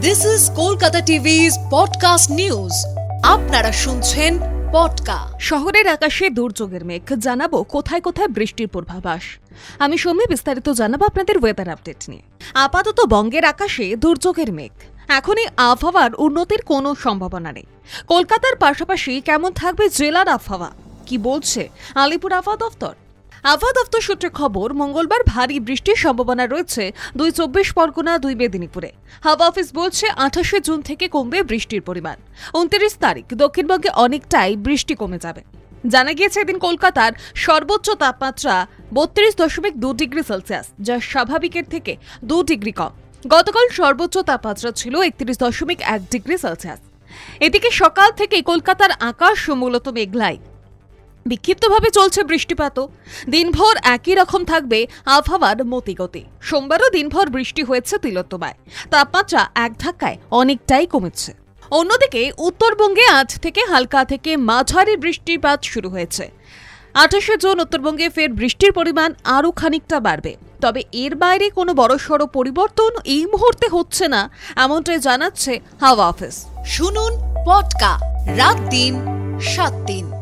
This is Kolkata TV's podcast news. আপনারা শুনছেন podcast. শহরের আকাশে দুর্যোগের মেঘ, জানাবো কোথায় কোথায় বৃষ্টির পূর্বাভাস। আমি সৌমি, বিস্তারিত জানাবো আপনাদের ওয়েদার আপডেট নিয়ে। আপাতত বঙ্গের আকাশে দুর্যোগের মেঘ, এখনই আবহাওয়ার উন্নতির কোনো সম্ভাবনা নেই। কলকাতার পাশাপাশি কেমন থাকবে জেলার আবহাওয়া, কি বলছে আলিপুর আবহাওয়া দফতর? আবহাওয়া দফতর সূত্রে খবর, মঙ্গলবার ভারী বৃষ্টির সম্ভাবনা রয়েছে 2 চব্বিশ পরগনা, 2 মেদিনীপুরে। হাওয়া অফিস বলছে 28শে জুন থেকে কমবে বৃষ্টির পরিমাণ। 29 তারিখ দক্ষিণবঙ্গে অনেকটাই বৃষ্টি কমে যাবে। জানা গিয়েছে এদিন কলকাতার সর্বোচ্চ তাপমাত্রা 32.2 ডিগ্রি সেলসিয়াস, যা স্বাভাবিকের থেকে 2 ডিগ্রি কম। গতকাল সর্বোচ্চ তাপমাত্রা ছিল 31.1 ডিগ্রি সেলসিয়াস। এদিকে সকাল থেকে কলকাতার আকাশ মূলত মেঘলাই, বিক্ষিপ্তভাবে চলছে বৃষ্টিপাতও। দিনভর একই রকম থাকবে আবহাওয়ার মতিগতি। সোমবারও দিনভর বৃষ্টি হয়েছে তিলোত্তমায়, তাপমাত্রা এক ধাক্কায় অনেকটাই কমেছে। অন্যদিকে উত্তরবঙ্গে আজ থেকে হালকা থেকে মাঝারি বৃষ্টিপাত শুরু হয়েছে। 28শে জুন উত্তরবঙ্গে ফের বৃষ্টির পরিমাণ আরও খানিকটা বাড়বে, তবে এর বাইরে কোনো বড়সড় পরিবর্তন এই মুহূর্তে হচ্ছে না, এমনটাই জানাচ্ছে হাওয়া অফিস। শুনুন পডকাস্ট রাত দিন 7 দিন।